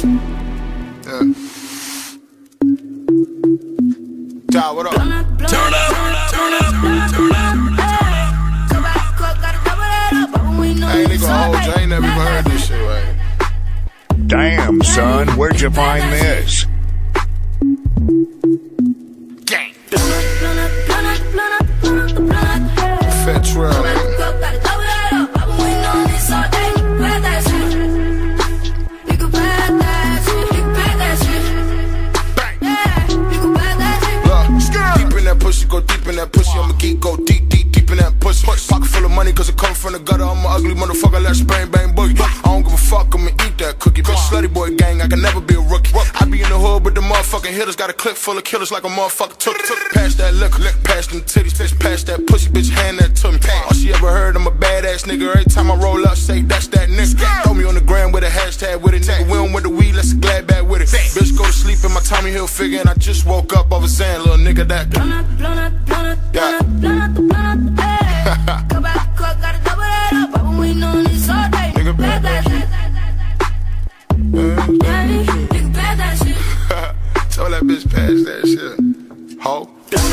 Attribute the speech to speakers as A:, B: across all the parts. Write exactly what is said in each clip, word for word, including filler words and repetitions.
A: Yeah. Ty, what up?
B: Turn up, turn up, turn up, turn up.
A: Hey, nigga, hold you. I ain't never even heard this shit, right?
C: Damn, son, where'd you find this?
A: Gang. Fat Trail, man. Pussy, go deep in that pussy, I'm a geek, go deep, deep, deep in that pussy. Pocket full of money, cause it come from the gutter, I'm an ugly motherfucker, let's bang, bang, boogie. I don't give a fuck, I'ma eat that cookie. Bitch, slutty boy gang, I can never be a rookie. I be in the hood with the motherfucking hitters, got a clip full of killers like a motherfucker took it. Pass that liquor, pass them titties, bitch, pass that pussy, bitch, hand that to me. All she ever heard, I'm a badass nigga, every time I roll up, say that's that nigga. Throw me on the gram with a hashtag with it, nigga, we don't with the weed, let's glad back with it. Bitch, go to sleep in my Tommy Hilfiger, and I just woke up over saying, little nigga, that. Yeah. Go back, gotta double that up. But we know this all day. Nigga, bad that shit. Nigga, bad that shit. Tell that bitch pass that shit. Ho.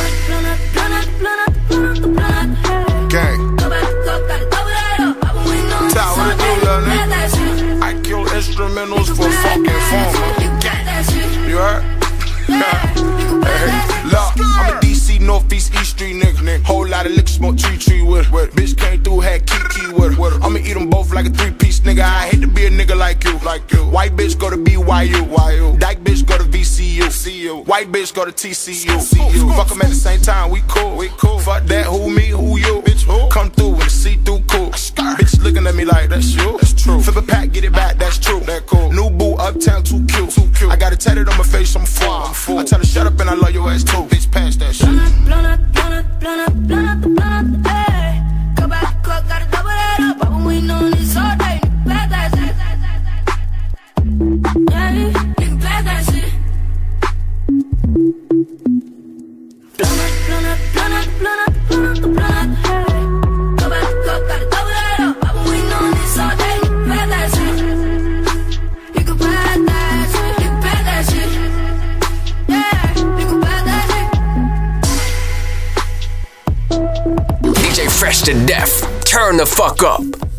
A: Gang. Go back, gotta double that up. But we know this all day. Bad that shit. I kill instrumentals for fucking fun. Gang. You heard? Hey, look, I'm a D C Northeast East Street nigga, nigga. Whole lot of liquor, smoke tree tree with it. With it. Bitch came through, had Kiki with it. I'ma eat them both like a three piece nigga. I hate to be a nigga like you, like you. White bitch go to B Y U, Y U. Dyke bitch go to V C U, C U. White bitch go to T C U, C U. Fuck them at the same time, we cool, we cool. Fuck that, who me, who you, bitch, who? Come through and see through cool. Bitch looking at me like that's you, that's true. Flip a pack, get it back, that's true, that cool. New boo, uptown, too cute, too cute. I got it tatted on my face, I'm full, I'm full. I tell her shut up and I love your ass too. Bitch, pass that shit. Blown up, blown up, blown up, blown up, blown up, blown up, hey. Go back, go, gotta double that up. But we know this all day. Bad that shit. Yeah, nigga, bad that shit. Blown up, blown up, blown up, blown up, blown up, blown up, hey. Go back, go, gotta double that up. But we know this all day. Bad that shit. You can bad that shit. You can bad that shit.
D: D J Fresh to Death, turn the fuck up.